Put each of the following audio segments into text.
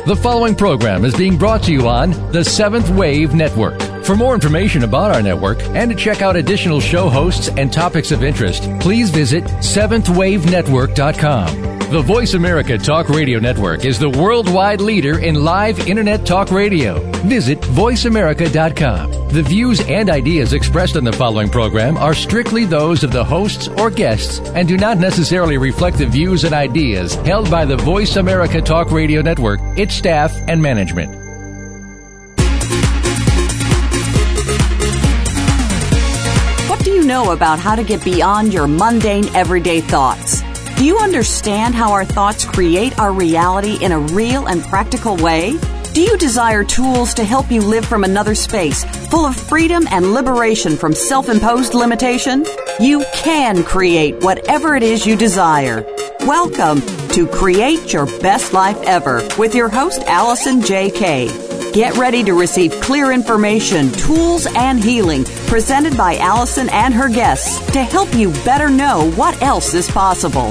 The following program is being brought to you on the Seventh Wave Network. For more information about our network and to check out additional show hosts and topics of interest, please visit seventhwavenetwork.com. The Voice America Talk Radio Network is the worldwide leader in live Internet talk radio. Visit voiceamerica.com. The views and ideas expressed on the following program are strictly those of the hosts or guests and do not necessarily reflect the views and ideas held by the Voice America Talk Radio Network, its staff, and management. What do you know about how to get beyond your mundane everyday thoughts? Do you understand how our thoughts create our reality in a real and practical way? Do you desire tools to help you live from another space, full of freedom and liberation from self-imposed limitation? You can create whatever it is you desire. Welcome to Create Your Best Life Ever with your host, Allison J. Kay. Get ready to receive clear information, tools, and healing presented by Allison and her guests to help you better know what else is possible.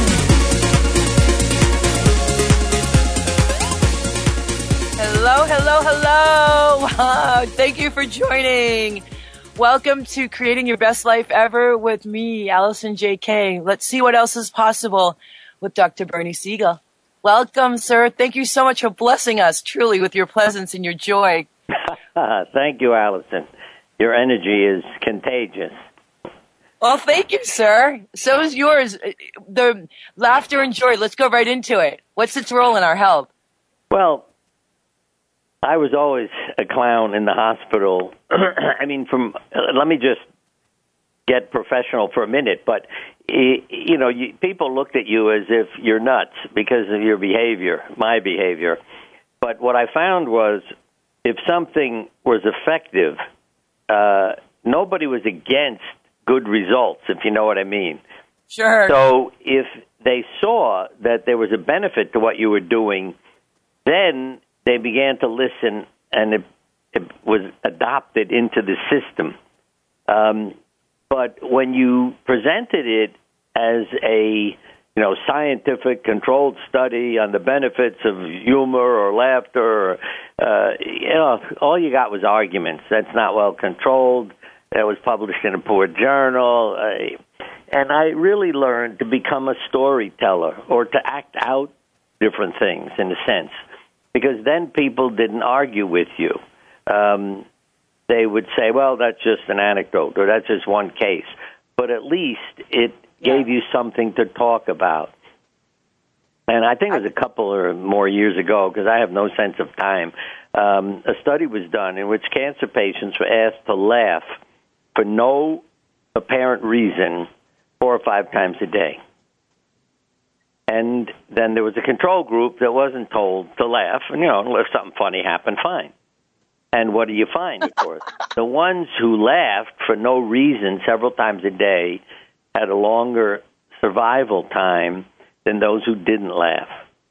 Hello, hello, hello. Thank you for joining. Welcome to Creating Your Best Life Ever with me, Allison J. Kay. Let's see what else is possible with Dr. Bernie Siegel. Welcome, sir. Thank you so much for blessing us, truly, with your presence and your joy. Thank you, Allison. Your energy is contagious. Well, thank you, sir. So is yours. The laughter and joy. Let's go right into it. What's its role in our health? Well, I was always a clown in the hospital. I mean, let me just get professional for a minute, but people looked at you as if you're nuts because of your behavior, my behavior. But what I found was if something was effective, nobody was against good results, if you know what I mean. Sure. So if they saw that there was a benefit to what you were doing, then they began to listen, and it was adopted into the system. But when you presented it as a scientific controlled study on the benefits of humor or laughter, all you got was arguments. That's not well controlled. That was published in a poor journal. And I really learned to become a storyteller or to act out different things in a sense, because then people didn't argue with you. They would say, well, that's just an anecdote or that's just one case. But at least it gave you something to talk about. And I think it was a couple or more years ago, because I have no sense of time, a study was done in which cancer patients were asked to laugh for no apparent reason 4 or 5 times a day. And then there was a control group that wasn't told to laugh. And, if something funny happened, fine. And what do you find, of course? The ones who laughed for no reason several times a day had a longer survival time than those who didn't laugh.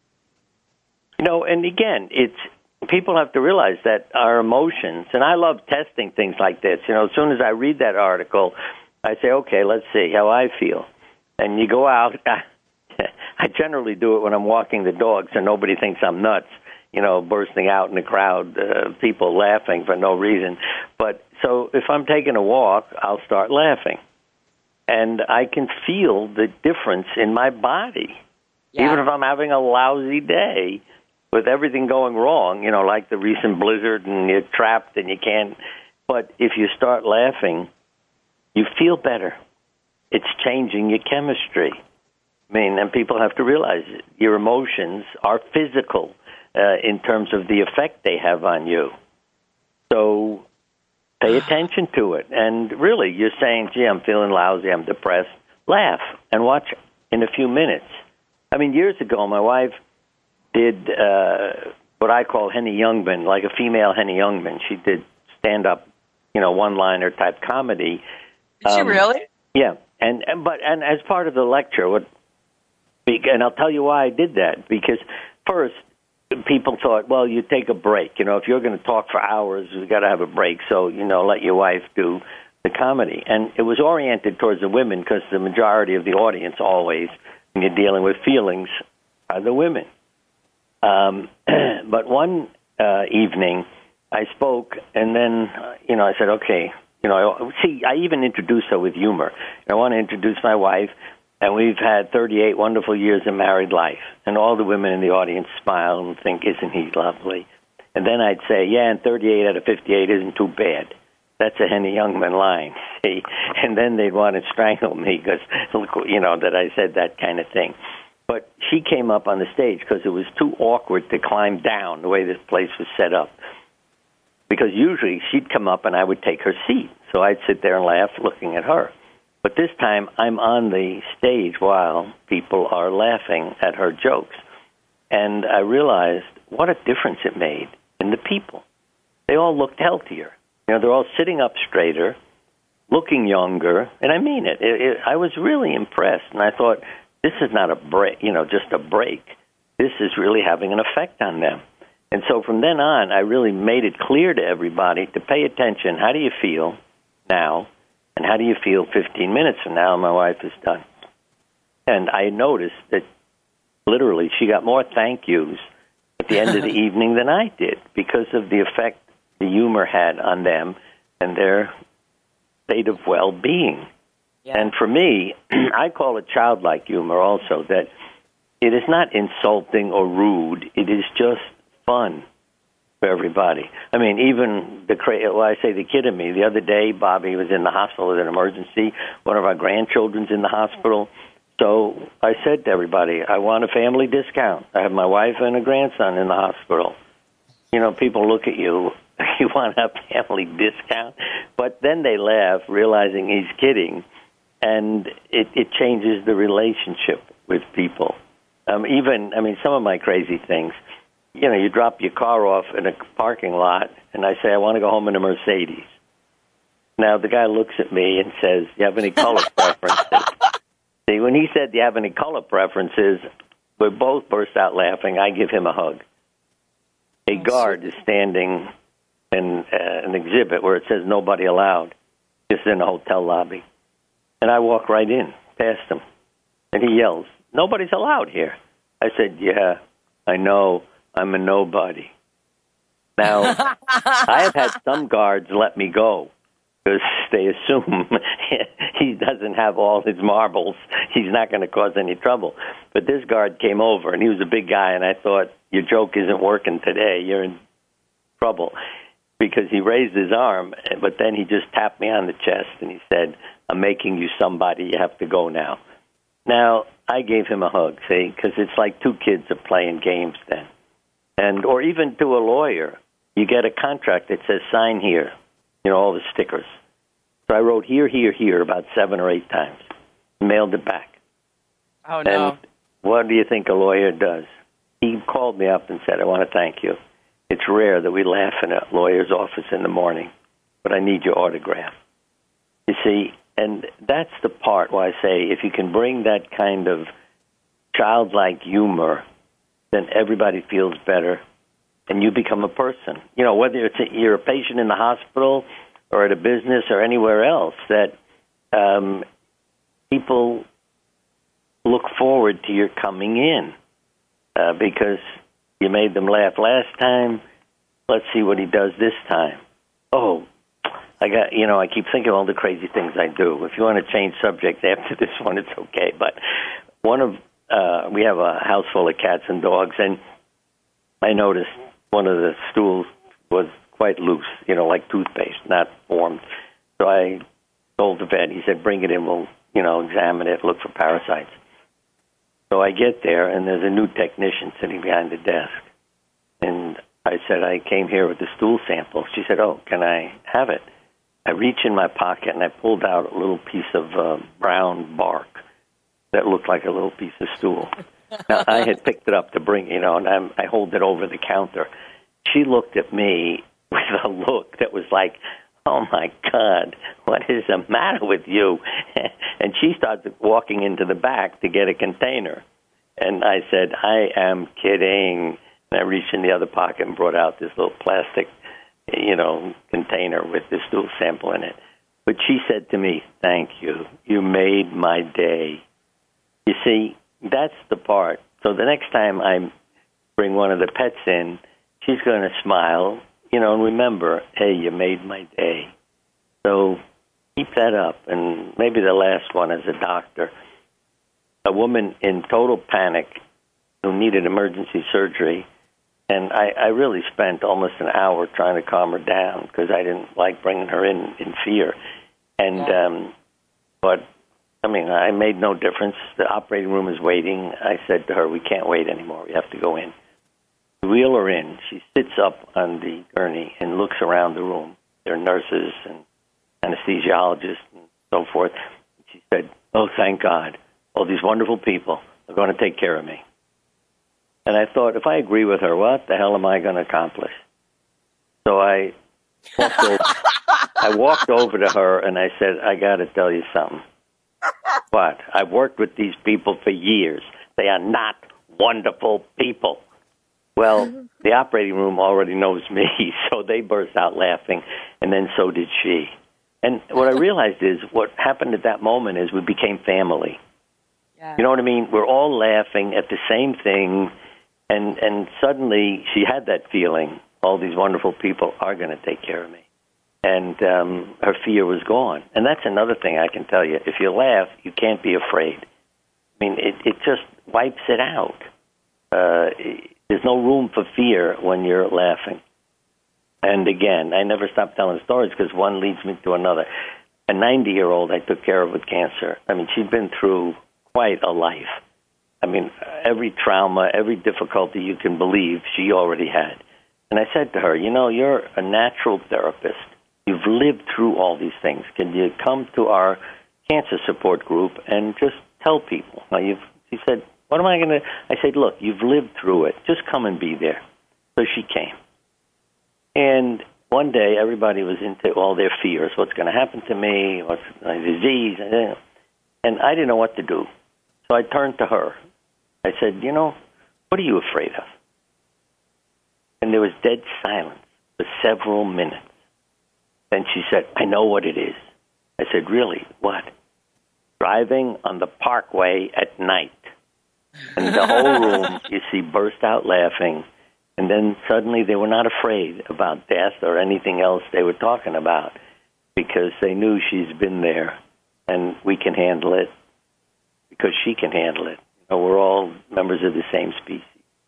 And again, people have to realize that our emotions, and I love testing things like this. As soon as I read that article, I say, okay, let's see how I feel. And you go out. I generally do it when I'm walking the dog so nobody thinks I'm nuts, bursting out in the crowd, people laughing for no reason. But so if I'm taking a walk, I'll start laughing. And I can feel the difference in my body. Yeah. Even if I'm having a lousy day with everything going wrong, like the recent blizzard and you're trapped and you can't. But if you start laughing, you feel better. It's changing your chemistry. And people have to realize your emotions are physical in terms of the effect they have on you. So pay attention to it. And really, you're saying, gee, I'm feeling lousy, I'm depressed. Laugh and watch in a few minutes. Years ago, my wife did what I call Henny Youngman, like a female Henny Youngman. She did stand-up, one-liner type comedy. Did she really? Yeah. And as part of the lecture, and I'll tell you why I did that. Because first, people thought, well, you take a break. If you're going to talk for hours, you've got to have a break. So, let your wife do the comedy. And it was oriented towards the women because the majority of the audience always, when you're dealing with feelings, are the women. But one evening, I spoke, and then, I said, okay, I even introduced her with humor. I want to introduce my wife, and we've had 38 wonderful years of married life. And all the women in the audience smile and think, isn't he lovely? And then I'd say, yeah, and 38 out of 58 isn't too bad. That's a Henny Youngman line, see? And then they'd want to strangle me because, that I said that kind of thing. But she came up on the stage because it was too awkward to climb down the way this place was set up. Because usually she'd come up and I would take her seat. So I'd sit there and laugh looking at her. But this time I'm on the stage while people are laughing at her jokes. And I realized what a difference it made in the people. They all looked healthier. They're all sitting up straighter, looking younger. And I mean it. I was really impressed. And I thought, this is not a break, just a break. This is really having an effect on them. And so from then on, I really made it clear to everybody to pay attention. How do you feel now? And how do you feel 15 minutes from now? My wife is done. And I noticed that literally she got more thank yous at the end of the evening than I did because of the effect the humor had on them and their state of well-being. Yeah. And for me, I call it childlike humor also, that it is not insulting or rude. It is just fun for everybody. I mean, even I say the kid in me. The other day, Bobby was in the hospital with an emergency. One of our grandchildren's in the hospital. So I said to everybody, I want a family discount. I have my wife and a grandson in the hospital. People look at you, you want a family discount? But then they laugh, realizing he's kidding, and it changes the relationship with people. Some of my crazy things. You drop your car off in a parking lot, and I say, I want to go home in a Mercedes. Now, the guy looks at me and says, do you have any color preferences? See, when he said, do you have any color preferences, we both burst out laughing. I give him a hug. A guard is standing in an exhibit where it says nobody allowed, just in a hotel lobby. And I walk right in, past him, and he yells, nobody's allowed here. I said, yeah, I know. I'm a nobody. Now, I have had some guards let me go because they assume he doesn't have all his marbles. He's not going to cause any trouble. But this guard came over, and he was a big guy, and I thought, your joke isn't working today. You're in trouble. Because he raised his arm, but then he just tapped me on the chest, and he said, I'm making you somebody. You have to go now. Now, I gave him a hug, see, because it's like two kids are playing games then. Or even to a lawyer, you get a contract that says sign here, all the stickers. So I wrote here, here, here about 7 or 8 times, mailed it back. Oh, no. And what do you think a lawyer does? He called me up and said, I want to thank you. It's rare that we laugh in a lawyer's office in the morning, but I need your autograph. You see, and that's the part where I say if you can bring that kind of childlike humor, then everybody feels better, and you become a person. Whether you're a patient in the hospital or at a business or anywhere else, that people look forward to your coming in because you made them laugh last time. Let's see what he does this time. Oh, I keep thinking of all the crazy things I do. If you want to change subjects after this one, it's okay. But we have a house full of cats and dogs, and I noticed one of the stools was quite loose, like toothpaste, not formed. So I told the vet, he said, bring it in, we'll, examine it, look for parasites. So I get there, and there's a new technician sitting behind the desk. And I said, I came here with the stool sample. She said, oh, can I have it? I reach in my pocket, and I pulled out a little piece of brown bark that looked like a little piece of stool. Now, I had picked it up to bring, and I hold it over the counter. She looked at me with a look that was like, oh, my God, what is the matter with you? And she started walking into the back to get a container. And I said, I am kidding. And I reached in the other pocket and brought out this little plastic, container with the stool sample in it. But she said to me, thank you. You made my day. You see, that's the part. So the next time I'm bring one of the pets in, she's going to smile, and remember, hey, you made my day. So keep that up. And maybe the last one as a doctor, a woman in total panic who needed emergency surgery, and I really spent almost an hour trying to calm her down because I didn't like bringing her in fear. And but I made no difference. The operating room is waiting. I said to her, we can't wait anymore. We have to go in. We wheel her in. She sits up on the gurney and looks around the room. There are nurses and anesthesiologists and so forth. She said, oh, thank God. All these wonderful people are going to take care of me. And I thought, if I agree with her, what the hell am I going to accomplish? So I walked over to her and I said, I got to tell you something. What? I've worked with these people for years. They are not wonderful people. Well, the operating room already knows me, so they burst out laughing, and then so did she. And what I realized is what happened at that moment is we became family. Yeah. You know what I mean? We're all laughing at the same thing, and suddenly she had that feeling, all these wonderful people are going to take care of me. And her fear was gone. And that's another thing I can tell you. If you laugh, you can't be afraid. I mean, it just wipes it out. There's no room for fear when you're laughing. And again, I never stop telling stories because one leads me to another. A 90-year-old I took care of with cancer. I mean, she'd been through quite a life. I mean, every trauma, every difficulty you can believe, she already had. And I said to her, you're a natural therapist. You've lived through all these things. Can you come to our cancer support group and just tell people? She said, what am I going to... I said, look, you've lived through it. Just come and be there. So she came. And one day, everybody was into all their fears. What's going to happen to me? What's my disease? And I didn't know what to do. So I turned to her. I said, what are you afraid of? And there was dead silence for several minutes. Then she said, I know what it is. I said, really? What? Driving on the parkway at night. And the whole room, you see, burst out laughing. And then suddenly they were not afraid about death or anything else they were talking about because they knew she's been there and we can handle it because she can handle it. We're all members of the same species.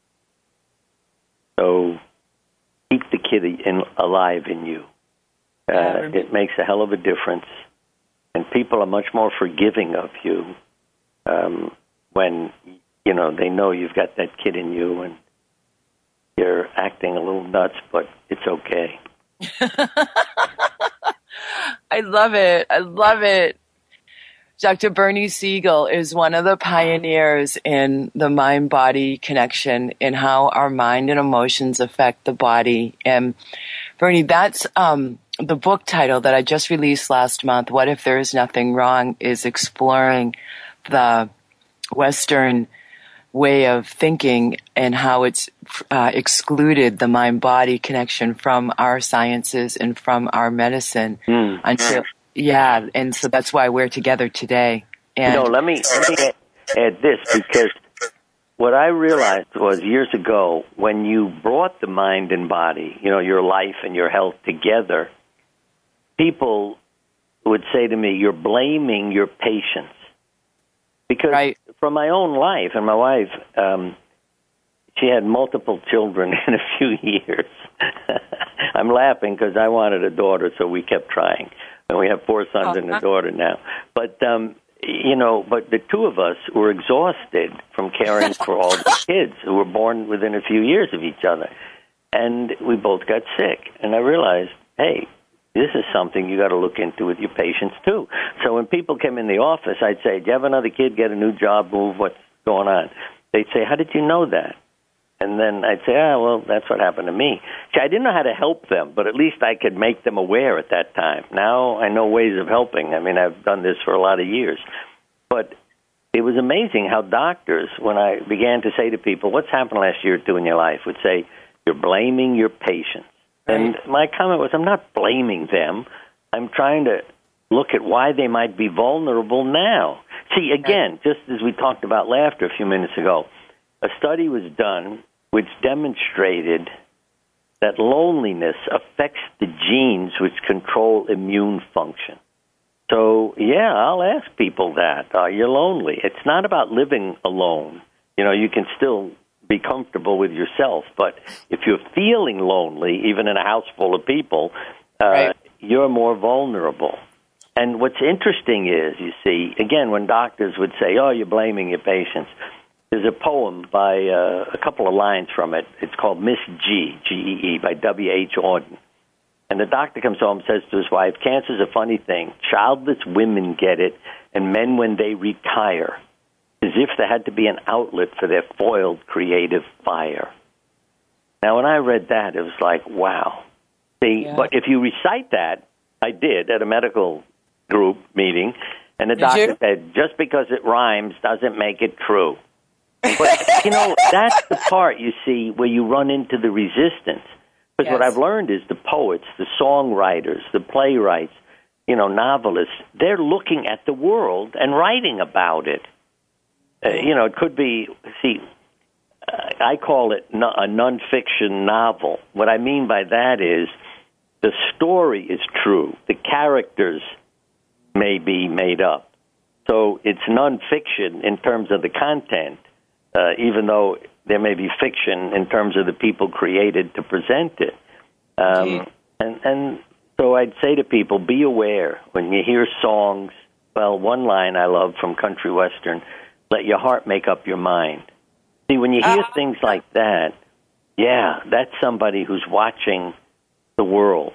So keep the kid alive in you. It makes a hell of a difference. And people are much more forgiving of you when, they know you've got that kid in you and you're acting a little nuts, but it's okay. I love it. I love it. Dr. Bernie Siegel is one of the pioneers in the mind-body connection and how our mind and emotions affect the body. And Bernie, that's the book title that I just released last month, What If There Is Nothing Wrong, is exploring the Western way of thinking and how it's excluded the mind-body connection from our sciences and from our medicine until... Yeah, and so that's why we're together today. And let me add this, because what I realized was years ago, when you brought the mind and body, your life and your health together, people would say to me, you're blaming your patients. Because from my own life, and my wife, she had multiple children in a few years. I'm laughing because I wanted a daughter, so we kept trying. And we have 4 sons and a daughter now. But, but the two of us were exhausted from caring for all the kids who were born within a few years of each other. And we both got sick. And I realized, hey, this is something you got to look into with your patients, too. So when people came in the office, I'd say, do you have another kid, get a new job, move, what's going on? They'd say, how did you know that? And then I'd say, well, that's what happened to me. See, I didn't know how to help them, but at least I could make them aware at that time. Now I know ways of helping. I mean, I've done this for a lot of years. But it was amazing how doctors, when I began to say to people, what's happened last year or two in your life, would say, you're blaming your patients. Right. And my comment was, I'm not blaming them. I'm trying to look at why they might be vulnerable now. See, again, just as we talked about laughter a few minutes ago, a study was done which demonstrated that loneliness affects the genes which control immune function. So, yeah, I'll ask people that. Are you lonely? It's not about living alone. You know, you can still be comfortable with yourself, but if you're feeling lonely, even in a house full of people, right, you're more vulnerable. And what's interesting is, you see, again, when doctors would say, oh, you're blaming your patients, there's a poem by a couple of lines from it. It's called Miss G, G-E-E, by W.H. Auden. And the doctor comes home and says to his wife, cancer's a funny thing. Childless women get it, and men when they retire, as if there had to be an outlet for their foiled creative fire. Now, when I read that, it was like, wow. See, but if you recite that, I did at a medical group meeting, and the doctor said, just because it rhymes doesn't make it true. But, you know, that's the part, you see, where you run into the resistance. Because what I've learned is the poets, the songwriters, the playwrights, you know, novelists, they're looking at the world and writing about it. You know, it could be, see, I call it a nonfiction novel. What I mean by that is the story is true. The characters may be made up. So it's nonfiction in terms of the content, even though there may be fiction in terms of the people created to present it. And so I'd say to people, be aware when you hear songs. Well, one line I love from country western, let your heart make up your mind. See, when you hear things like that, yeah, that's somebody who's watching the world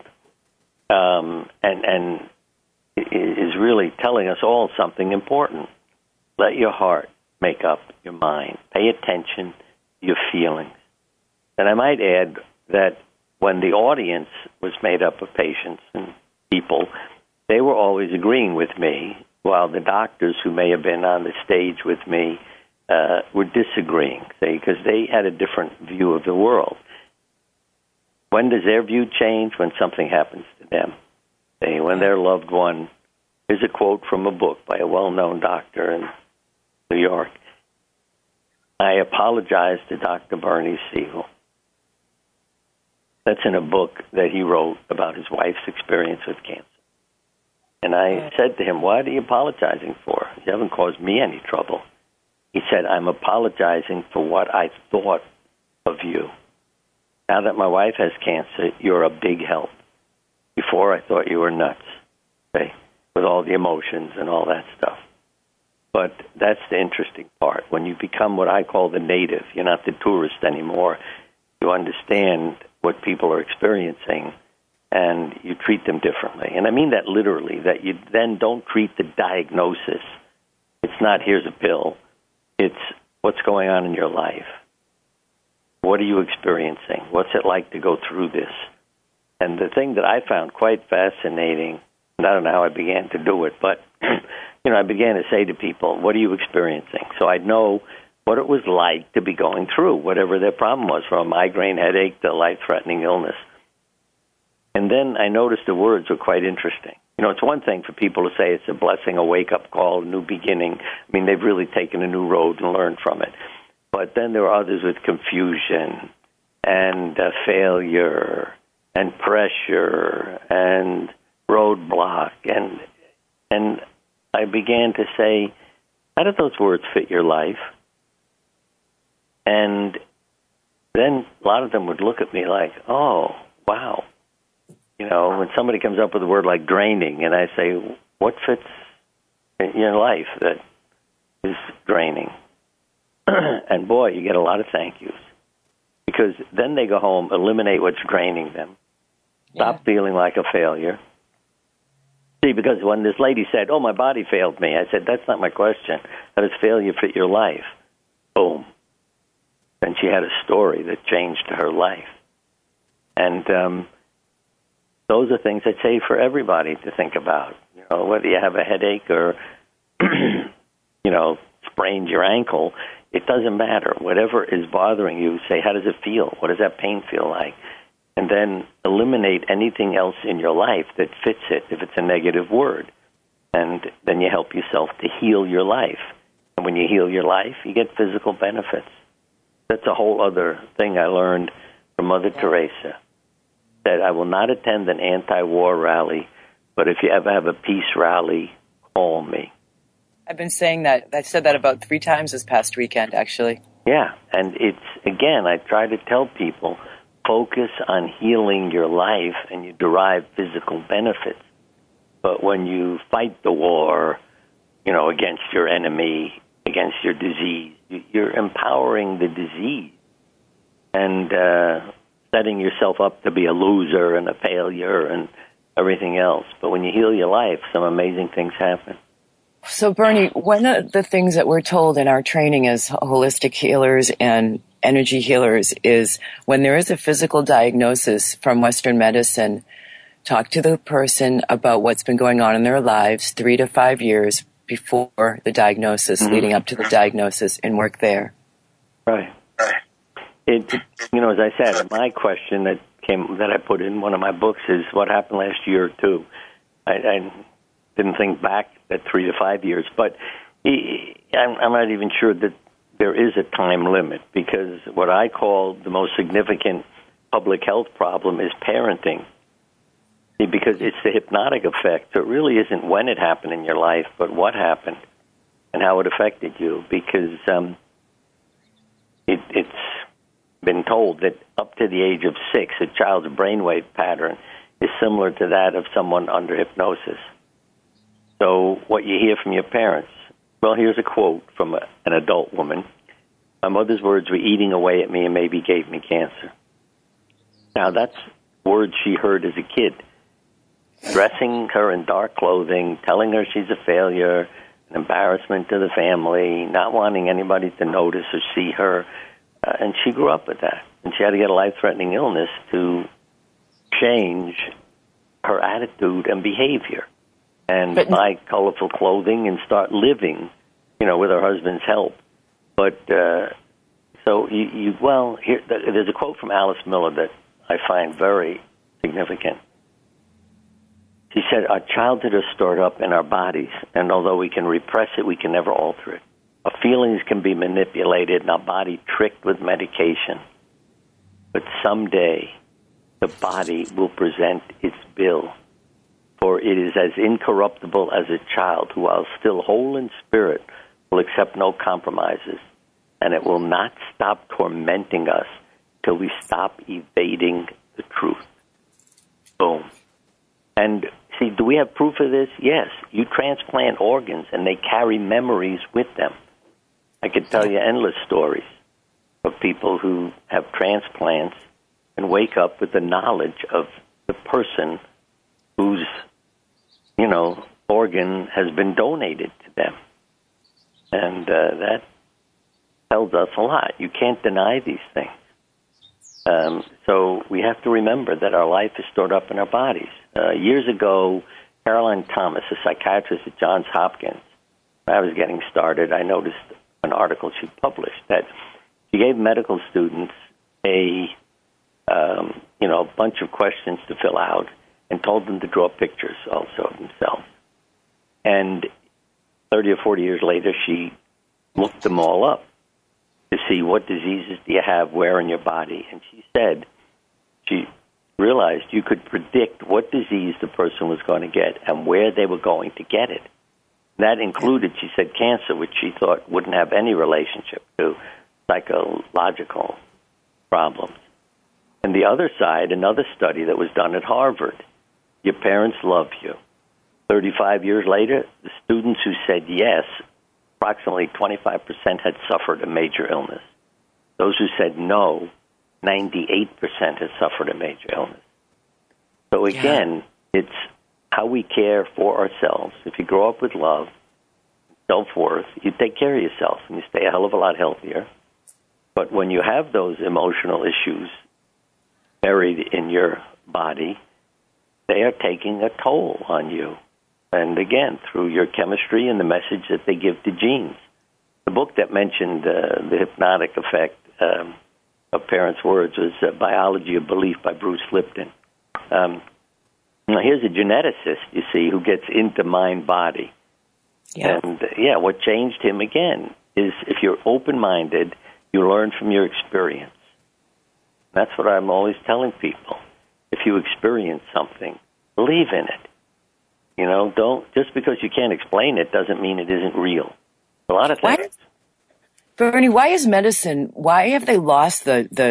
and is really telling us all something important. Let your heart make up your mind. Pay attention to your feelings. And I might add that when the audience was made up of patients and people, they were always agreeing with me, while the doctors who may have been on the stage with me were disagreeing, because they had a different view of the world. When does their view change? When something happens to them. When their loved one, here's a quote from a book by a well-known doctor in New York. I apologize to Dr. Bernie Siegel. That's in a book that he wrote about his wife's experience with cancer. And I said to him, what are you apologizing for? You haven't caused me any trouble. He said, I'm apologizing for what I thought of you. Now that my wife has cancer, you're a big help. Before, I thought you were nuts, okay, with all the emotions and all that stuff. But that's the interesting part. When you become what I call the native, you're not the tourist anymore. You understand what people are experiencing, and you treat them differently. And I mean that literally, that you then don't treat the diagnosis. It's not, here's a pill. It's what's going on in your life. What are you experiencing? What's it like to go through this? And the thing that I found quite fascinating, and I don't know how I began to do it, but I began to say to people, what are you experiencing? So I'd know what it was like to be going through whatever their problem was, from a migraine headache to life-threatening illness. And then I noticed the words were quite interesting. It's one thing for people to say it's a blessing, a wake-up call, a new beginning. I mean, they've really taken a new road and learned from it. But then there are others with confusion and failure and pressure and roadblock. And I began to say, how do those words fit your life? And then a lot of them would look at me like, oh, wow. When somebody comes up with a word like draining, and I say, what fits in your life that is draining? And boy, you get a lot of thank yous. Because then they go home, eliminate what's draining them, stop feeling like a failure. See, because when this lady said, oh, my body failed me, I said, that's not my question. How does failure fit your life? Boom. And she had a story that changed her life. And those are things I'd say for everybody to think about. Whether you have a headache or, sprained your ankle, it doesn't matter. Whatever is bothering you, say, how does it feel? What does that pain feel like? And then eliminate anything else in your life that fits it, if it's a negative word. And then you help yourself to heal your life. And when you heal your life, you get physical benefits. That's a whole other thing I learned from Mother Teresa. That I will not attend an anti-war rally, but if you ever have a peace rally, call me. I've been saying that. I said that about 3 times this past weekend, actually. Yeah, and it's, again, I try to tell people, focus on healing your life and you derive physical benefits. But when you fight the war, against your enemy, against your disease, you're empowering the disease and setting yourself up to be a loser and a failure and everything else. But when you heal your life, some amazing things happen. So, Bernie, one of the things that we're told in our training as holistic healers and energy healers is when there is a physical diagnosis from Western medicine, talk to the person about what's been going on in their lives 3 to 5 years before the diagnosis, leading up to the diagnosis, and work there. Right. As I said, my question that I put in one of my books is what happened last year or two. I didn't think back at 3 to 5 years, but I'm not even sure that there is a time limit, because what I call the most significant public health problem is parenting, because it's the hypnotic effect. So it really isn't when it happened in your life, but what happened and how it affected you, because it's been told that up to the age of 6, a child's brainwave pattern is similar to that of someone under hypnosis. So what you hear from your parents, well, here's a quote from an adult woman. My mother's words were eating away at me and maybe gave me cancer. Now, that's words she heard as a kid. Dressing her in dark clothing, telling her she's a failure, an embarrassment to the family, not wanting anybody to notice or see her. And she grew up with that. And she had to get a life-threatening illness to change her attitude and behavior and buy colorful clothing and start living, with her husband's help. But so there's a quote from Alice Miller that I find very significant. She said, our childhood is stored up in our bodies, and although we can repress it, we can never alter it. Our feelings can be manipulated and our body tricked with medication. But someday, the body will present its bill, for it is as incorruptible as a child who, while still whole in spirit, will accept no compromises, and it will not stop tormenting us till we stop evading the truth. Boom. And see, do we have proof of this? Yes. You transplant organs, and they carry memories with them. I could tell you endless stories of people who have transplants and wake up with the knowledge of the person whose, organ has been donated to them. And that tells us a lot. You can't deny these things. So we have to remember that our life is stored up in our bodies. Years ago, Caroline Thomas, a psychiatrist at Johns Hopkins, when I was getting started, I noticed an article she published that she gave medical students a bunch of questions to fill out and told them to draw pictures also of themselves. And 30 or 40 years later, she looked them all up to see what diseases do you have where in your body. And she said she realized you could predict what disease the person was going to get and where they were going to get it. That included, she said, cancer, which she thought wouldn't have any relationship to psychological problems. And the other side, another study that was done at Harvard, your parents love you. 35 years later, the students who said yes, approximately 25% had suffered a major illness. Those who said no, 98% had suffered a major illness. So again, it's how we care for ourselves. If you grow up with love, self-worth, you take care of yourself and you stay a hell of a lot healthier. But when you have those emotional issues buried in your body, they are taking a toll on you. And again, through your chemistry and the message that they give to genes. The book that mentioned the hypnotic effect of parents' words was Biology of Belief by Bruce Lipton. Now, here's a geneticist, you see, who gets into mind-body. Yeah. And, what changed him, again, is if you're open-minded You learn from your experience. That's what I'm always telling people. If you experience something, believe in it. You know, don't, just because you can't explain it doesn't mean it isn't real. A lot of things. Bernie, why is medicine, why have they lost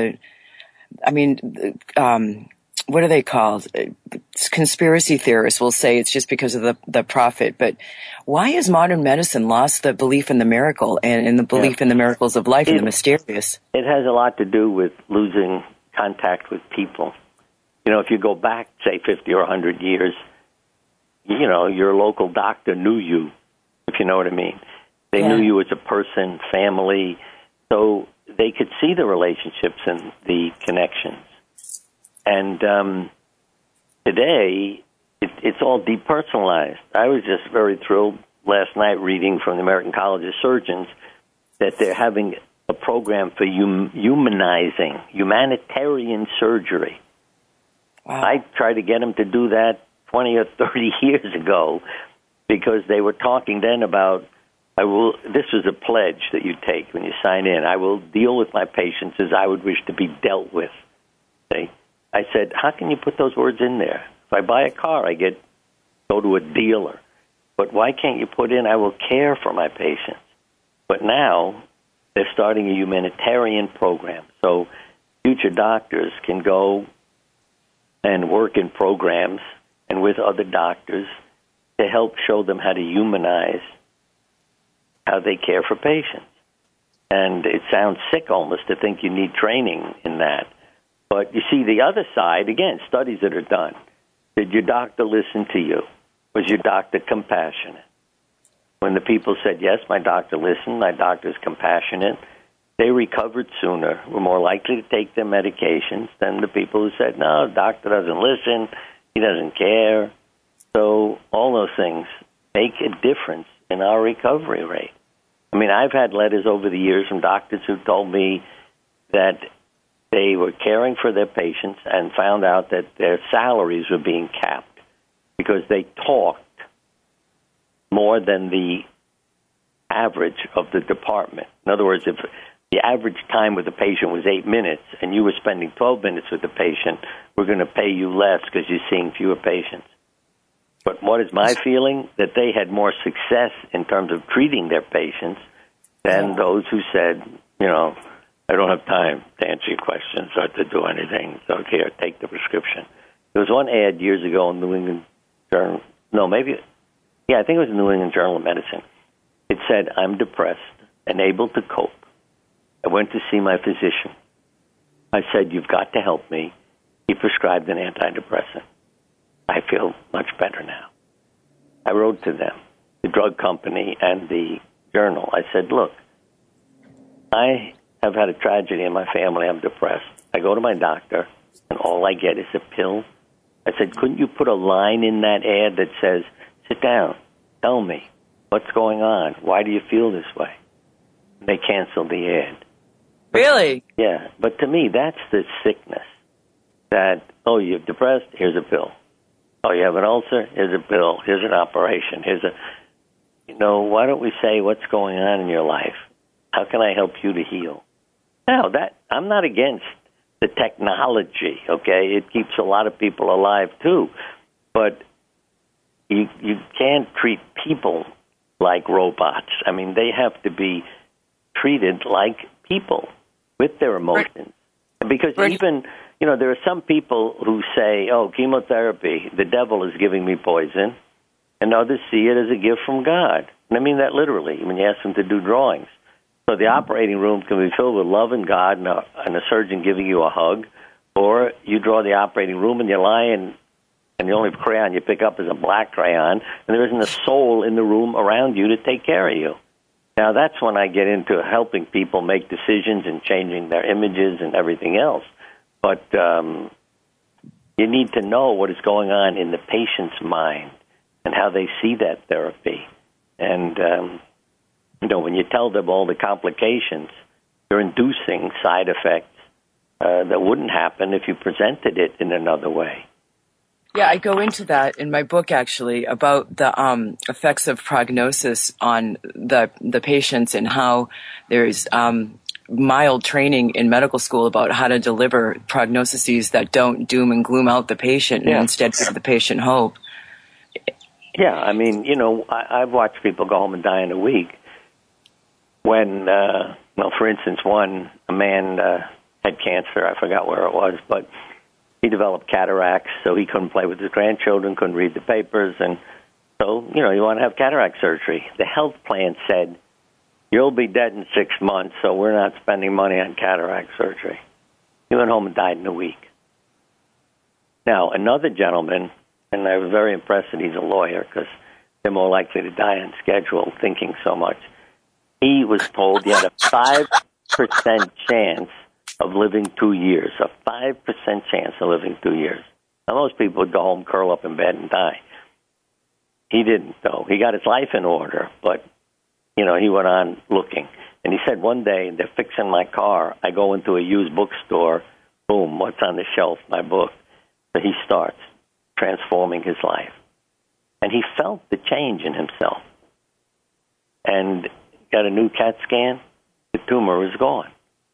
what are they called? Conspiracy theorists will say it's just because of the profit, but why has modern medicine lost the belief in the miracle and in the belief in the miracles of life and the mysterious? It has a lot to do with losing contact with people. You know, if you go back, say, 50 or 100 years, you know, your local doctor knew you, if you know what I mean. They knew you as a person, family, so they could see the relationships and the connections. And today, it's all depersonalized. I was just very thrilled last night reading from the American College of Surgeons that they're having a program for humanizing, humanitarian surgery. Wow. I tried to get them to do that 20 or 30 years ago because they were talking then about, this was a pledge that you take when you sign in. I will deal with my patients as I would wish to be dealt with. See? I said, how can you put those words in there? If I buy a car, I go to a dealer. But why can't you put in, I will care for my patients? But now they're starting a humanitarian program. So future doctors can go and work in programs and with other doctors to help show them how to humanize how they care for patients. And it sounds sick almost to think you need training in that. But you see the other side, again, studies that are done. Did your doctor listen to you? Was your doctor compassionate? When the people said, yes, my doctor listened, my doctor's compassionate, they recovered sooner, were more likely to take their medications than the people who said, no, the doctor doesn't listen, he doesn't care. So all those things make a difference in our recovery rate. I mean, I've had letters over the years from doctors who told me that they were caring for their patients and found out that their salaries were being capped because they talked more than the average of the department. In other words, if the average time with the patient was 8 minutes and you were spending 12 minutes with the patient, we're going to pay you less because you're seeing fewer patients. But what is my feeling? That they had more success in terms of treating their patients than those who said, you know, I don't have time to answer your questions or to do anything. So here, take the prescription. There was one ad years ago in New England Journal. I think it was New England Journal of Medicine. It said, I'm depressed, unable to cope. I went to see my physician. I said, you've got to help me. He prescribed an antidepressant. I feel much better now. I wrote to them, the drug company and the journal. I said, look, I have had a tragedy in my family. I'm depressed. I go to my doctor, and all I get is a pill. I said, couldn't you put a line in that ad that says, sit down, tell me, what's going on? Why do you feel this way? They canceled the ad. Really? Yeah, but to me, that's the sickness. That, oh, you're depressed, here's a pill. Oh, you have an ulcer, here's a pill. Here's an operation. Why don't we say what's going on in your life? How can I help you to heal? Now, I'm not against the technology, okay? It keeps a lot of people alive, too. But you can't treat people like robots. I mean, they have to be treated like people with their emotions. Because even, there are some people who say, oh, chemotherapy, the devil is giving me poison, and others see it as a gift from God. And I mean that literally when you ask them to do drawings. So the operating room can be filled with love and God and a surgeon giving you a hug, or you draw the operating room and you lie and the only crayon you pick up is a black crayon, and there isn't a soul in the room around you to take care of you. Now, that's when I get into helping people make decisions and changing their images and everything else. But you need to know what is going on in the patient's mind and how they see that therapy. And, when you tell them all the complications, you're inducing side effects that wouldn't happen if you presented it in another way. Yeah, I go into that in my book, actually, about the effects of prognosis on the patients and how there's mild training in medical school about how to deliver prognoses that don't doom and gloom out the patient and instead give the patient hope. Yeah, I mean, I've watched people go home and die in a week. When, for instance, a man had cancer. I forgot where it was, but he developed cataracts, so he couldn't play with his grandchildren, couldn't read the papers, and so, you want to have cataract surgery. The health plan said, you'll be dead in 6 months, so we're not spending money on cataract surgery. He went home and died in a week. Now, another gentleman, and I was very impressed that he's a lawyer because they're more likely to die on schedule thinking so much. He was told he had a 5% chance of living 2 years, a 5% chance of living 2 years. Now, most people would go home, curl up in bed, and die. He didn't, though. He got his life in order, but, he went on looking. And he said, one day, they're fixing my car. I go into a used bookstore. Boom, what's on the shelf? My book. So he starts transforming his life. And he felt the change in himself. And got a new CAT scan. The tumor is gone.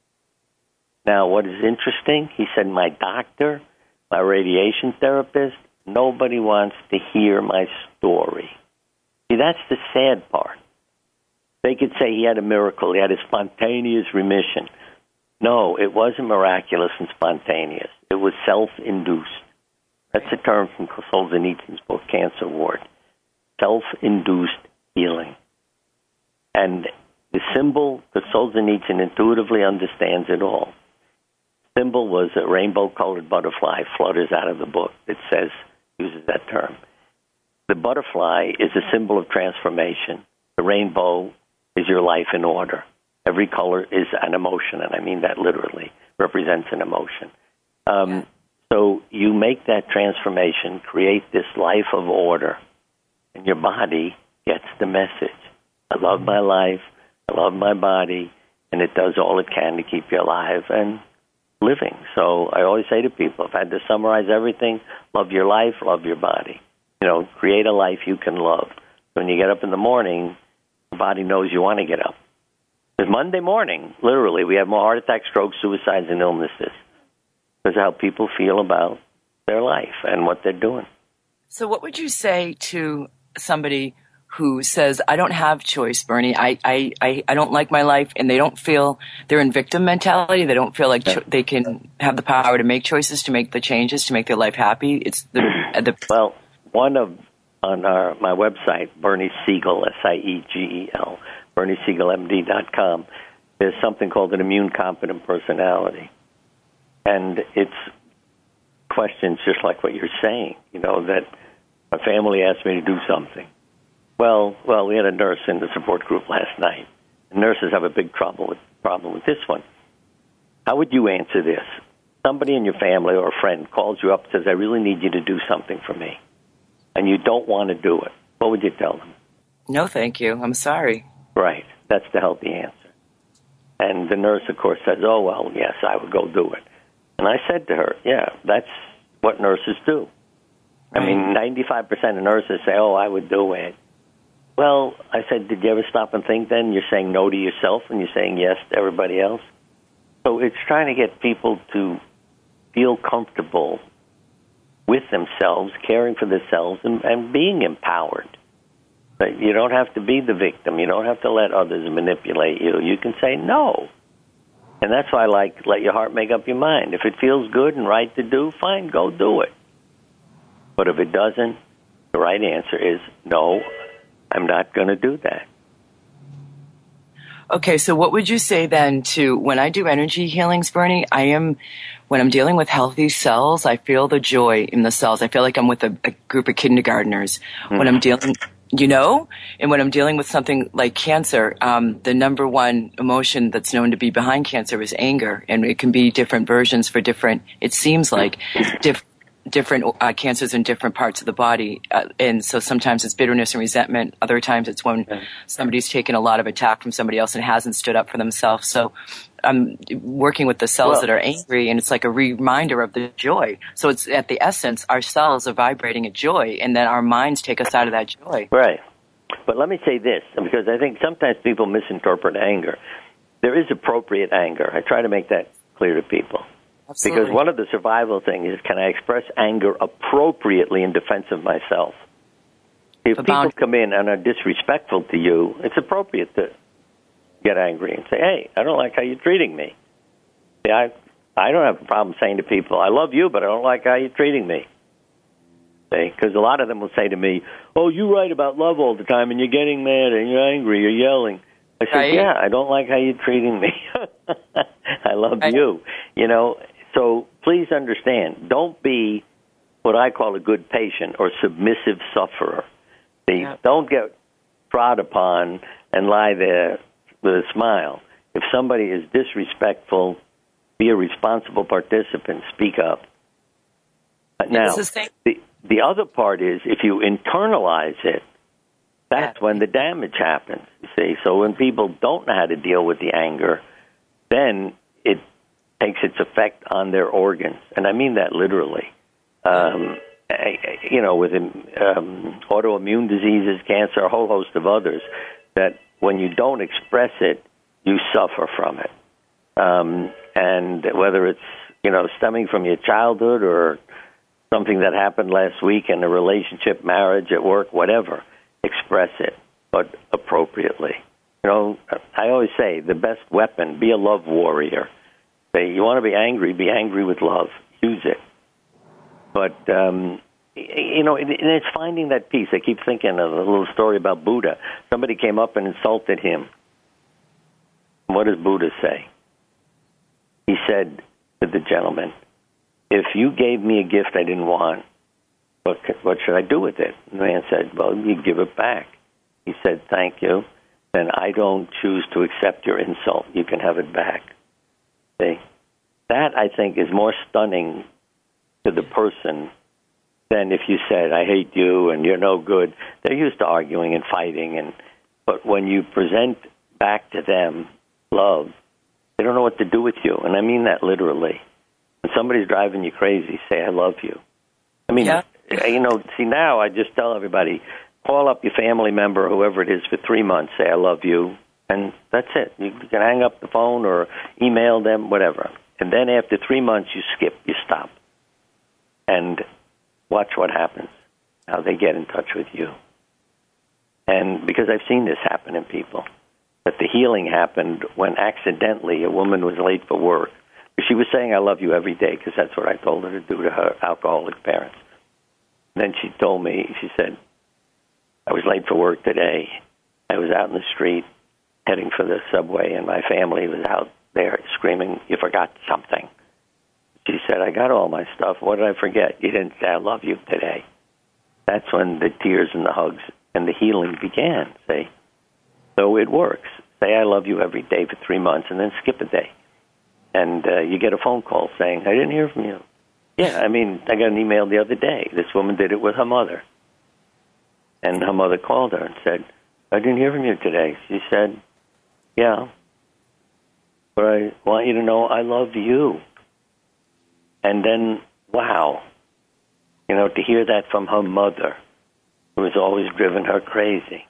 Now, what is interesting, he said, my doctor, my radiation therapist, nobody wants to hear my story. See, that's the sad part. They could say he had a miracle. He had a spontaneous remission. No, it wasn't miraculous and spontaneous. It was self-induced. That's a term from Solzhenitsyn's book, Cancer Ward. Self-induced healing. And the symbol, because Solzhenitsyn intuitively understands it all. Symbol was a rainbow-colored butterfly flutters out of the book that says, uses that term. The butterfly is a symbol of transformation. The rainbow is your life in order. Every color is an emotion, and I mean that literally, represents an emotion. So you make that transformation, create this life of order, and your body gets the message. I love my life, I love my body, and it does all it can to keep you alive and living. So I always say to people, if I had to summarize everything, love your life, love your body. Create a life you can love. When you get up in the morning, the body knows you want to get up. Because Monday morning, literally, we have more heart attacks, strokes, suicides, and illnesses. Because of how people feel about their life and what they're doing. So what would you say to somebody who says, I don't have choice, Bernie. I don't like my life, and they don't feel they're in victim mentality. They don't feel like they can have the power to make choices, to make the changes, to make their life happy. It's well, on my website, Bernie Siegel, Siegel, BernieSiegelMD.com, there's something called an immune competent personality. And it's questions just like what you're saying, that a family asked me to do something. Well, we had a nurse in the support group last night. The nurses have a big problem with this one. How would you answer this? Somebody in your family or a friend calls you up and says, I really need you to do something for me, and you don't want to do it. What would you tell them? No, thank you. I'm sorry. Right. That's the healthy answer. And the nurse, of course, says, oh, well, yes, I would go do it. And I said to her, yeah, that's what nurses do. Right. I mean, 95% of nurses say, oh, I would do it. Well, I said, did you ever stop and think then? You're saying no to yourself and you're saying yes to everybody else. So it's trying to get people to feel comfortable with themselves, caring for themselves, and being empowered. But you don't have to be the victim. You don't have to let others manipulate you. You can say no. And that's why I like let your heart make up your mind. If it feels good and right to do, fine, go do it. But if it doesn't, the right answer is no, I'm not going to do that. Okay, so what would you say then to, when I do energy healings, Bernie, when I'm dealing with healthy cells, I feel the joy in the cells. I feel like I'm with a group of kindergartners. Mm-hmm. When I'm dealing, and when I'm dealing with something like cancer, the number one emotion that's known to be behind cancer is anger. And it can be different versions for different, it seems like, different cancers in different parts of the body. And so sometimes it's bitterness and resentment. Other times it's when somebody's taken a lot of attack from somebody else and hasn't stood up for themselves. So I'm working with the cells that are angry, and it's like a reminder of the joy. So it's at the essence, our cells are vibrating at joy, and then our minds take us out of that joy. Right. But let me say this, because I think sometimes people misinterpret anger. there is appropriate anger. I try to make that clear to people. Absolutely. Because one of the survival things is, can I express anger appropriately in defense of myself? If people come in and are disrespectful to you, it's appropriate to get angry and say, hey, I don't like how you're treating me. Yeah, I don't have a problem saying to people, I love you, but I don't like how you're treating me. Because a lot of them will say to me, oh, you write about love all the time, and you're getting mad, and you're angry, you're yelling. I said, yeah, I don't like how you're treating me. I love you. You know, so please understand, don't be what I call a good patient or submissive sufferer. Don't get trod upon and lie there with a smile. If somebody is disrespectful, be a responsible participant. Speak up. Now, the other part is, if you internalize it, that's when the damage happens, you see. So when people don't know how to deal with the anger, then it takes its effect on their organs. And I mean that literally. You know, with autoimmune diseases, cancer, a whole host of others, that when you don't express it, you suffer from it. And whether it's, you know, stemming from your childhood or something that happened last week in a relationship, marriage, at work, whatever, express it, but appropriately. You know, I always say the best weapon, be a love warrior. Say, you want to be angry with love. Use it. But, you know, and it's finding that peace. I keep thinking of a little story about Buddha. Somebody came up and insulted him. What does Buddha say? He said to the gentleman, if you gave me a gift I didn't want, what should I do with it? The man said, well, you give it back. He said, thank you. Then I don't choose to accept your insult. You can have it back. See? That, I think, is more stunning to the person than if you said, I hate you and you're no good. They're used to arguing and fighting. But when you present back to them love, they don't know what to do with you. And I mean that literally. When somebody's driving you crazy, say, I love you. I mean, you know, see, now I just tell everybody, call up your family member, whoever it is, for 3 months, say, I love you, and that's it. You can hang up the phone or email them, whatever. And then after 3 months, you skip, you stop. And watch what happens, how they get in touch with you. And because I've seen this happen in people, that the healing happened when accidentally a woman was late for work. She was saying, I love you every day, because that's what I told her to do to her alcoholic parents. And then she told me, she said, I was late for work today. I was out in the street heading for the subway, and my family was out there screaming, you forgot something. She said, I got all my stuff. What did I forget? You didn't say, I love you today. That's when the tears and the hugs and the healing began, see? So it works. Say, I love you every day for 3 months, and then skip a day. And you get a phone call saying, I didn't hear from you. Yeah, I mean, I got an email the other day. This woman did it with her mother. And her mother called her and said, I didn't hear from you today. She said, yeah, but I want you to know I love you. And then, wow, you know, to hear that from her mother, who has always driven her crazy.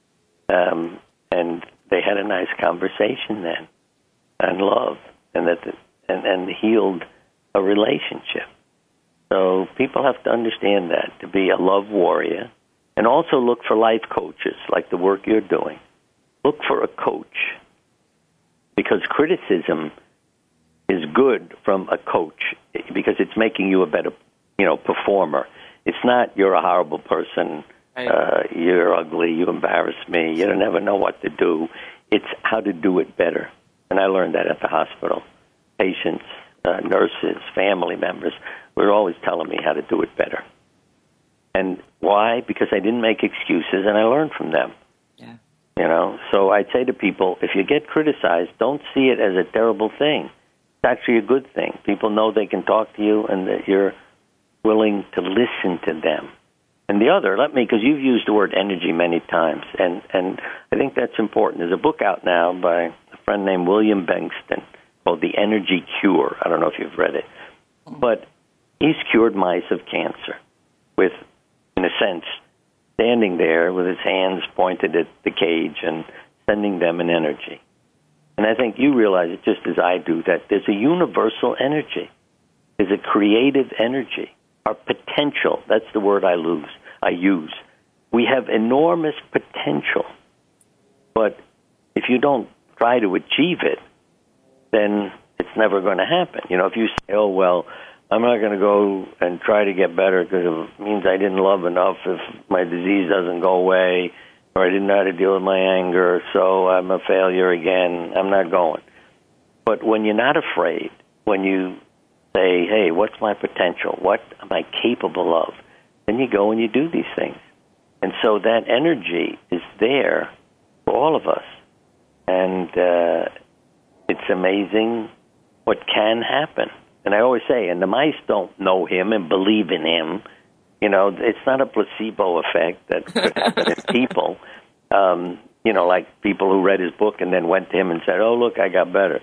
And they had a nice conversation then, and love, and healed a relationship. So people have to understand that, to be a love warrior, and also look for life coaches, like the work you're doing. Look for a coach, because criticism is good from a coach, because it's making you a better, you know, performer. It's not, you're a horrible person, you're ugly, you embarrass me, you don't never know what to do. It's how to do it better. And I learned that at the hospital. Patients, nurses, family members were always telling me how to do it better. And why? Because I didn't make excuses, and I learned from them. Yeah. You know, so I'd say to people, if you get criticized, don't see it as a terrible thing. It's actually a good thing. People know they can talk to you and that you're willing to listen to them. And the other, because you've used the word energy many times, and I think that's important. There's a book out now by a friend named William Bengston called The Energy Cure. I don't know if you've read it. But he's cured mice of cancer with, in a sense, standing there with his hands pointed at the cage and sending them an energy. And I think you realize it just as I do, that there's a universal energy. There's a creative energy. Our potential, that's the word I use. We have enormous potential. But if you don't try to achieve it, then it's never going to happen. You know, if you say, oh, well, I'm not going to go and try to get better because it means I didn't love enough if my disease doesn't go away, or I didn't know how to deal with my anger, so I'm a failure again, I'm not going. But when you're not afraid, when you say, hey, what's my potential? What am I capable of? Then you go and you do these things. And so that energy is there for all of us. And it's amazing what can happen. And I always say, and the mice don't know him and believe in him. You know, it's not a placebo effect that could happen in people. You know, like people who read his book and then went to him and said, oh, look, I got better.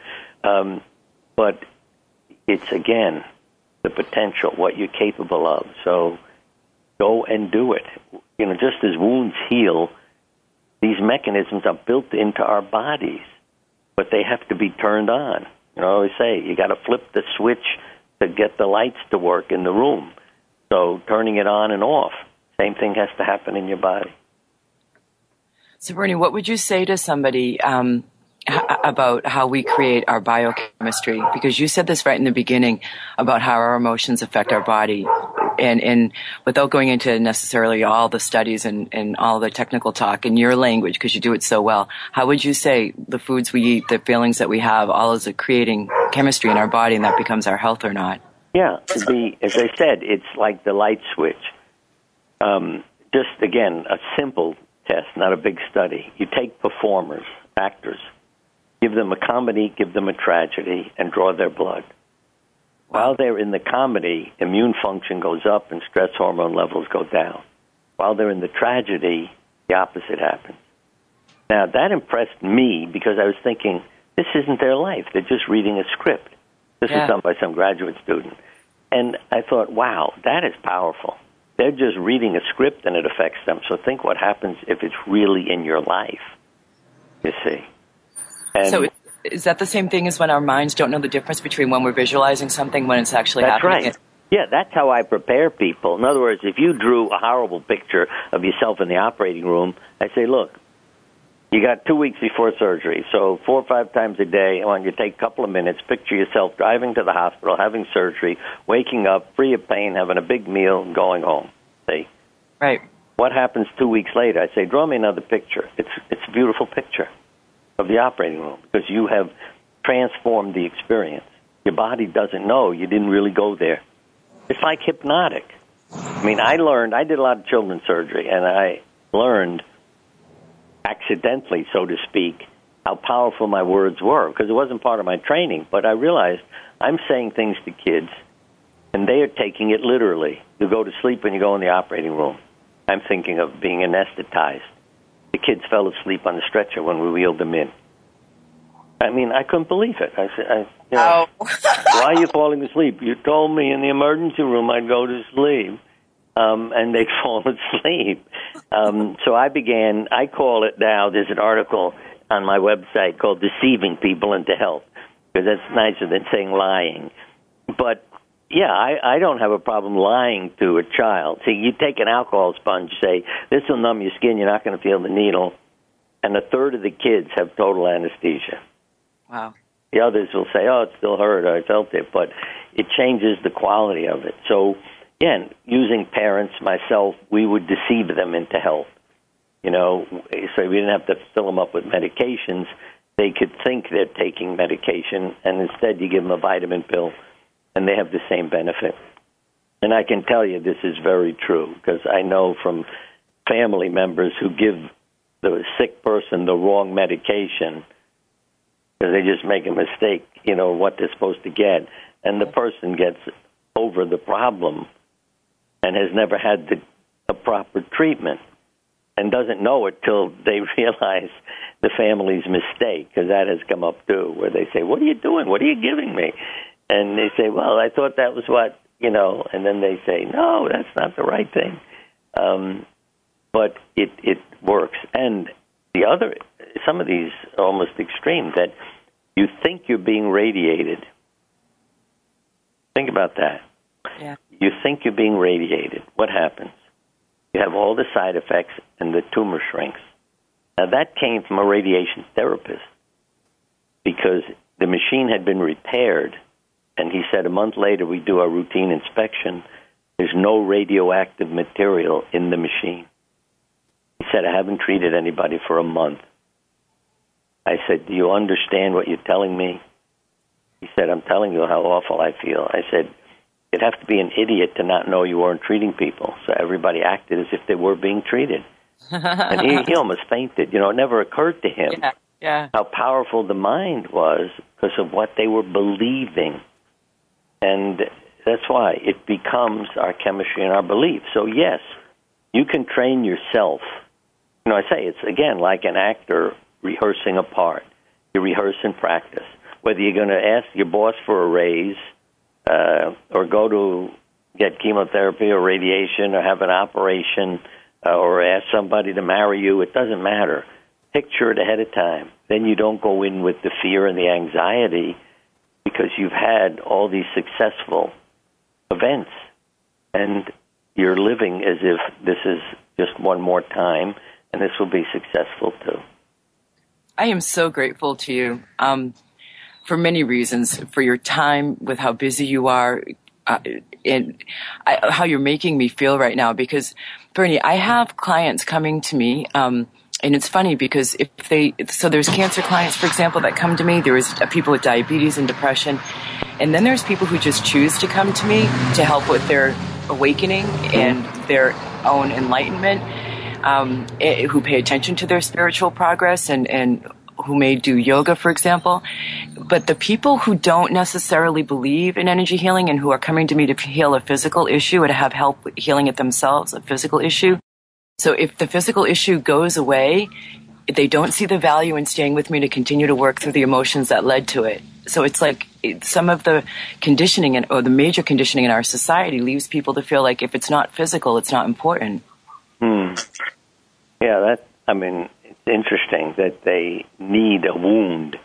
But it's, again, the potential, what you're capable of. So go and do it. You know, just as wounds heal, these mechanisms are built into our bodies, but they have to be turned on. You know, I always say, you got to flip the switch to get the lights to work in the room. So turning it on and off, same thing has to happen in your body. So, Bernie, what would you say to somebody about how we create our biochemistry? Because you said this right in the beginning about how our emotions affect our body. And without going into necessarily all the studies and all the technical talk in your language, because you do it so well, how would you say the foods we eat, the feelings that we have, all is creating chemistry in our body, and that becomes our health or not? Yeah, as I said, it's like the light switch. Just, again, a simple test, not a big study. You take performers, actors, give them a comedy, give them a tragedy, and draw their blood. While they're in the comedy, immune function goes up and stress hormone levels go down. While they're in the tragedy, the opposite happens. Now, that impressed me because I was thinking, this isn't their life. They're just reading a script. This is done by some graduate student. And I thought, wow, that is powerful. They're just reading a script and it affects them. So think what happens if it's really in your life, you see. And so is that the same thing as when our minds don't know the difference between when we're visualizing something when it's actually happening? That's right. Yeah, that's how I prepare people. In other words, if you drew a horrible picture of yourself in the operating room, I say, look, you got 2 weeks before surgery, so 4 or 5 times a day, I want you to take a couple of minutes, picture yourself driving to the hospital, having surgery, waking up, free of pain, having a big meal, and going home. See? Right. What happens 2 weeks later? I say, draw me another picture. It's a beautiful picture of the operating room because you have transformed the experience. Your body doesn't know you didn't really go there. It's like hypnotic. I mean, I did a lot of children's surgery, and I learned accidentally, so to speak, how powerful my words were because it wasn't part of my training. But I realized I'm saying things to kids, and they are taking it literally. You go to sleep when you go in the operating room. I'm thinking of being anesthetized. The kids fell asleep on the stretcher when we wheeled them in. I mean, I couldn't believe it. I said, why are you falling asleep? You told me in the emergency room I'd go to sleep. And they'd fall asleep. So I call it now, there's an article on my website called Deceiving People into Health, because that's nicer than saying lying. But, yeah, I don't have a problem lying to a child. See, you take an alcohol sponge, say, this will numb your skin, you're not going to feel the needle, and a third of the kids have total anesthesia. Wow. The others will say, oh, it still hurt, or I felt it, but it changes the quality of it. So, again, using parents, myself, we would deceive them into health. You know, so we didn't have to fill them up with medications. They could think they're taking medication, and instead you give them a vitamin pill, and they have the same benefit. And I can tell you this is very true, because I know from family members who give the sick person the wrong medication, because they just make a mistake, you know, what they're supposed to get, and the person gets over the problem and has never had a proper treatment and doesn't know it till they realize the family's mistake, because that has come up too, where they say, what are you doing? What are you giving me? And they say, well, I thought that was what, you know, and then they say, no, that's not the right thing. But it works. And some of these are almost extreme, that You think you're being radiated. Think about that. Yeah. You think you're being radiated. What happens? You have all the side effects, and the tumor shrinks. Now, that came from a radiation therapist because the machine had been repaired, and he said a month later we do our routine inspection. There's no radioactive material in the machine. He said, I haven't treated anybody for a month. I said, do you understand what you're telling me? He said, I'm telling you how awful I feel. I said, you'd have to be an idiot to not know you weren't treating people. So everybody acted as if they were being treated. And he almost fainted. You know, it never occurred to him how powerful the mind was because of what they were believing. And that's why it becomes our chemistry and our belief. So, yes, you can train yourself. You know, I say it's, again, like an actor rehearsing a part. You rehearse and practice. Whether you're going to ask your boss for a raise or go to get chemotherapy or radiation or have an operation or ask somebody to marry you, it doesn't matter. Picture it ahead of time. Then you don't go in with the fear and the anxiety because you've had all these successful events. And you're living as if this is just one more time and this will be successful too. I am so grateful to you for many reasons, for your time, with how busy you are, and how you're making me feel right now. Because, Bernie, I have clients coming to me, and it's funny because so there's cancer clients, for example, that come to me. There is people with diabetes and depression. And then there's people who just choose to come to me to help with their awakening and their own enlightenment, who pay attention to their spiritual progress and who may do yoga, for example. But the people who don't necessarily believe in energy healing and who are coming to me to heal a physical issue or to have help with healing it themselves, a physical issue. So if the physical issue goes away, they don't see the value in staying with me to continue to work through the emotions that led to it. So it's like some of the conditioning or the major conditioning in our society leaves people to feel like if it's not physical, it's not important. Yeah, it's interesting that they need a wound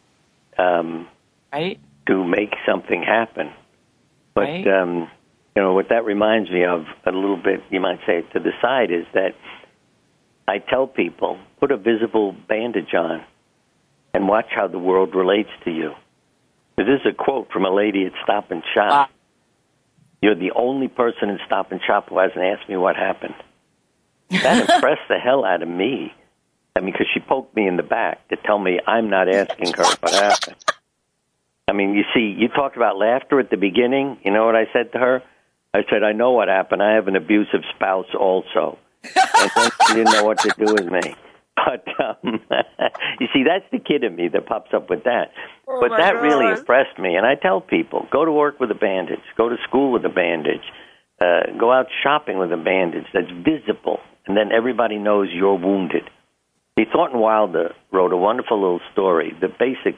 right? to make something happen. But, right? What that reminds me of a little bit, you might say, to the side, is that I tell people, put a visible bandage on and watch how the world relates to you. This is a quote from a lady at Stop and Shop. You're the only person in Stop and Shop who hasn't asked me what happened. That impressed the hell out of me. I mean, because she poked me in the back to tell me I'm not asking her what happened. I mean, you see, you talked about laughter at the beginning. You know what I said to her? I said, I know what happened. I have an abusive spouse also. And then she didn't know what to do with me. But, you see, that's the kid in me that pops up with that. But that really impressed me. And I tell people, go to work with a bandage. Go to school with a bandage. Go out shopping with a bandage that's visible. And then everybody knows you're wounded. See, Thornton Wilder wrote a wonderful little story. The basic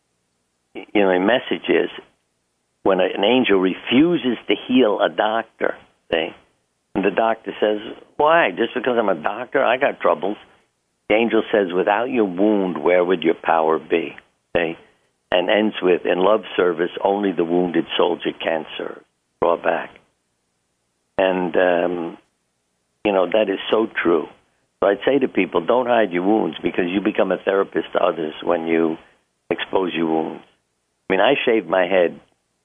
message is when an angel refuses to heal a doctor, and the doctor says, why? Just because I'm a doctor, I got troubles. The angel says, without your wound, where would your power be? And ends with, in love service, only the wounded soldier can serve. Draw back. And, that is so true. So I'd say to people, don't hide your wounds because you become a therapist to others when you expose your wounds. I mean, I shaved my head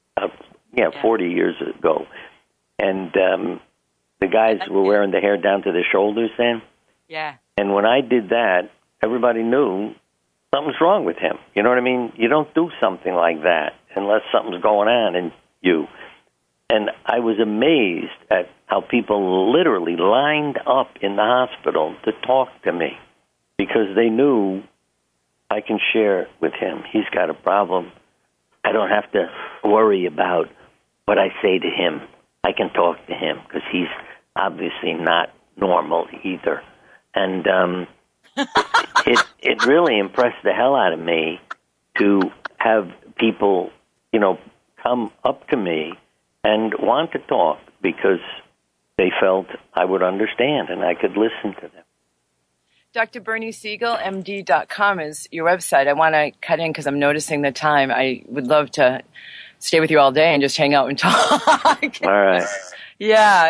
40 years ago, and the guys were wearing the hair down to their shoulders then. Yeah. And when I did that, everybody knew something's wrong with him. You know what I mean? You don't do something like that unless something's going on in you. And I was amazed at how people literally lined up in the hospital to talk to me because they knew I can share with him. He's got a problem. I don't have to worry about what I say to him. I can talk to him because he's obviously not normal either. And it really impressed the hell out of me to have people, come up to me and want to talk because they felt I would understand and I could listen to them. Dr. Bernie Siegel, MD.com is your website. I want to cut in because I'm noticing the time. I would love to stay with you all day and just hang out and talk. All right. Yeah.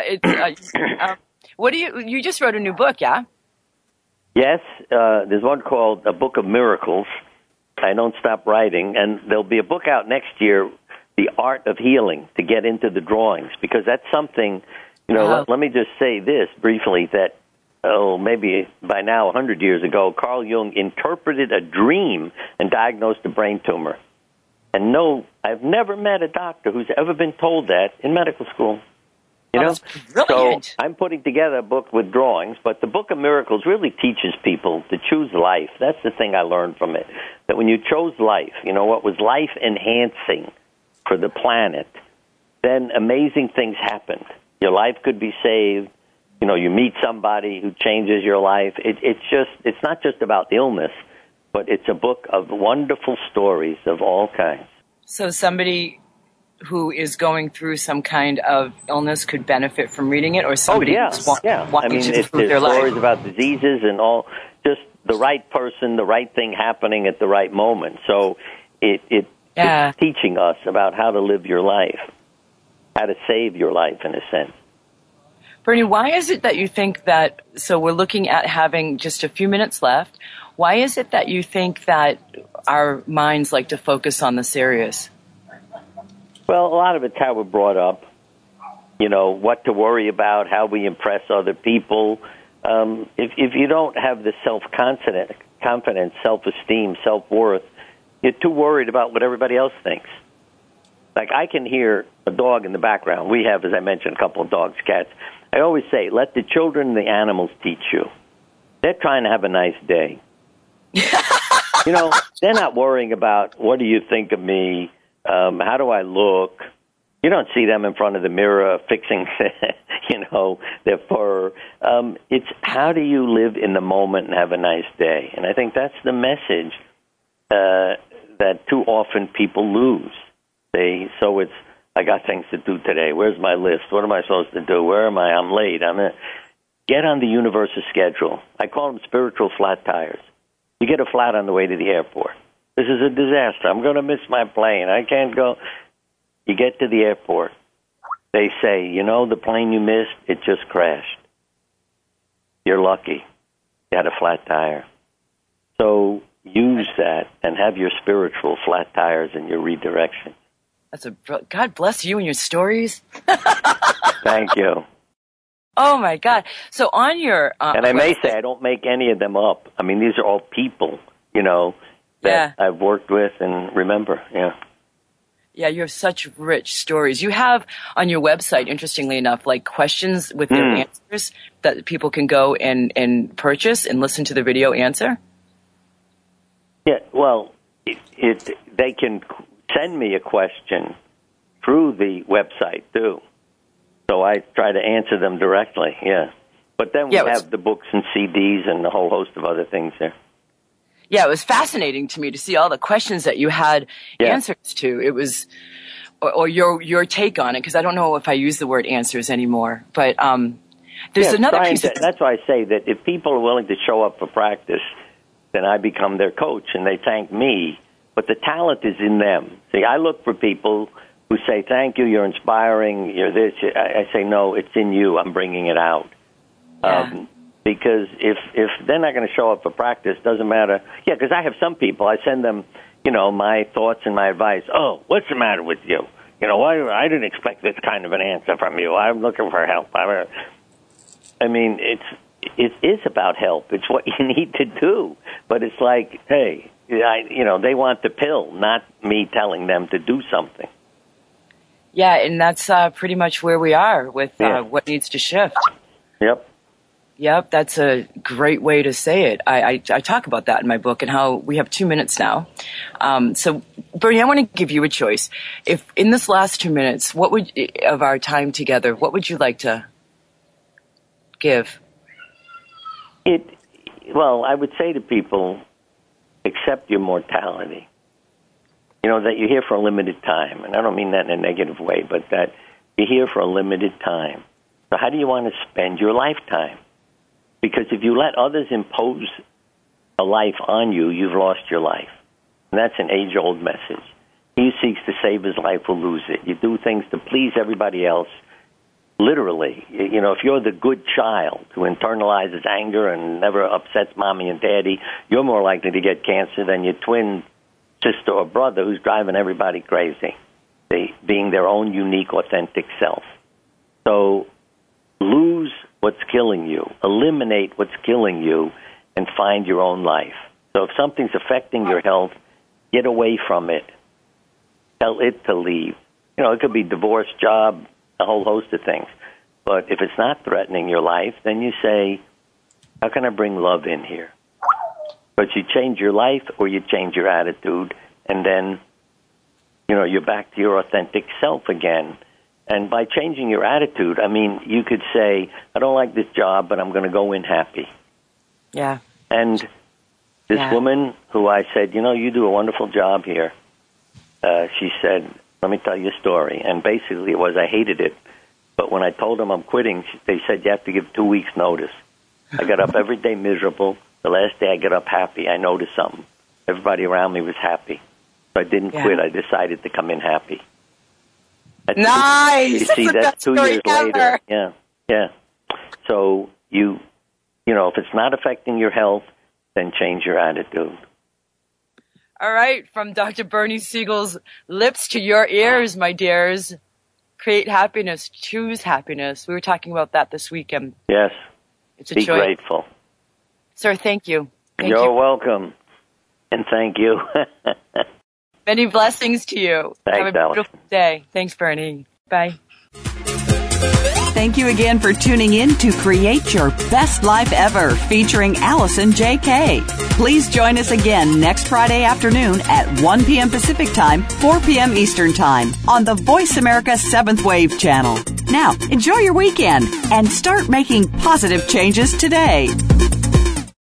What do you just wrote a new book, yeah? Yes. There's one called A Book of Miracles. I don't stop writing. And there'll be a book out next year, The Art of Healing, to get into the drawings, because that's something, let me just say this briefly, that maybe by now 100 years ago, Carl Jung interpreted a dream and diagnosed a brain tumor. And no, I've never met a doctor who's ever been told that in medical school. That's brilliant. So I'm putting together a book with drawings, but the Book of Miracles really teaches people to choose life. That's the thing I learned from it, that when you chose life, what was life-enhancing for the planet, then amazing things happened. Your life could be saved. You meet somebody who changes your life. It's not just about illness, but it's a book of wonderful stories of all kinds. So somebody who is going through some kind of illness could benefit from reading it, or somebody who's wanting to improve their life? There's stories about diseases and all, just the right person, the right thing happening at the right moment. So it's teaching us about how to live your life, how to save your life in a sense. Bernie, why is it that you think that, so we're looking at having just a few minutes left, why is it that you think that our minds like to focus on the serious? Well, a lot of it's how we're brought up, what to worry about, how we impress other people. If you don't have the self-confidence, self-esteem, self-worth, you're too worried about what everybody else thinks. Like, I can hear a dog in the background. We have, as I mentioned, a couple of dogs, cats. I always say, let the children and the animals teach you. They're trying to have a nice day. They're not worrying about, what do you think of me? How do I look? You don't see them in front of the mirror fixing, their fur. It's how do you live in the moment and have a nice day? And I think that's the message that too often people lose. It's, I got things to do today. Where's my list? What am I supposed to do? Where am I? I'm late. Get on the universe's schedule. I call them spiritual flat tires. You get a flat on the way to the airport. This is a disaster. I'm going to miss my plane. I can't go. You get to the airport. They say, the plane you missed, it just crashed. You're lucky. You had a flat tire. So use that and have your spiritual flat tires and your redirection. God bless you and your stories. Thank you. Oh, my God. So on your... and I may say I don't make any of them up. I mean, these are all people, that I've worked with and remember, Yeah, you have such rich stories. You have on your website, interestingly enough, like questions with their answers that people can go and purchase and listen to the video answer? Yeah, well, they can send me a question through the website, too. So I try to answer them directly, But then we have the books and CDs and a whole host of other things there. Yeah, it was fascinating to me to see all the questions that you had answers to. It was, or your take on it, because I don't know if I use the word answers anymore. But there's another piece. That's why I say that if people are willing to show up for practice, then I become their coach and they thank me. But the talent is in them. See, I look for people who say, thank you, you're inspiring, you're this. I say, no, it's in you. I'm bringing it out. Yeah. Because if they're not going to show up for practice, doesn't matter. Yeah, because I have some people, I send them, my thoughts and my advice. Oh, what's the matter with you? I didn't expect this kind of an answer from you. I'm looking for help. I mean, it is about help. It's what you need to do. But it's like, hey, they want the pill, not me telling them to do something. Yeah, and that's pretty much where we are with what needs to shift. Yep, that's a great way to say it. I talk about that in my book and how we have 2 minutes now. So, Bernie, I want to give you a choice. If in this last 2 minutes, of our time together, what would you like to give? Well, I would say to people, accept your mortality. That you're here for a limited time. And I don't mean that in a negative way, but that you're here for a limited time. So how do you want to spend your lifetime? Because if you let others impose a life on you, you've lost your life. And that's an age-old message. He who seeks to save his life will lose it. You do things to please everybody else. Literally, you know, if you're the good child who internalizes anger and never upsets mommy and daddy, you're more likely to get cancer than your twin sister or brother who's driving everybody crazy, being their own unique, authentic self. So lose what's killing you, eliminate what's killing you, and find your own life. So if something's affecting your health, get away from it. Tell it to leave. You know, it could be divorce, job, a whole host of things. But if it's not threatening your life, then you say, how can I bring love in here? But you change your life or you change your attitude, and then, you know, you're back to your authentic self again. And by changing your attitude, I mean, you could say, I don't like this job, but I'm going to go in happy. Yeah. And this woman who I said, you know, you do a wonderful job here, she said, let me tell you a story. And basically it was I hated it. But when I told them I'm quitting, they said you have to give 2 weeks' notice. I got up every day miserable. The last day I got up happy. I noticed something. Everybody around me was happy. So I didn't quit. I decided to come in happy. Nice! You see, that's 2 years later. Yeah. So you know, if it's not affecting your health, then change your attitude. All right, from Dr. Bernie Siegel's lips to your ears, my dears. Create happiness, choose happiness. We were talking about that this weekend. Yes. It's a Be choice. grateful. Sir, thank you. You're welcome. And thank you. Many blessings to you. Thanks, Have a beautiful day. Thanks, Bernie. Bye. Thank you again for tuning in to Create Your Best Life Ever, featuring Allison J.K. Please join us again next Friday afternoon at 1 p.m. Pacific Time, 4 p.m. Eastern Time on the Voice America 7th Wave channel. Now, enjoy your weekend and start making positive changes today.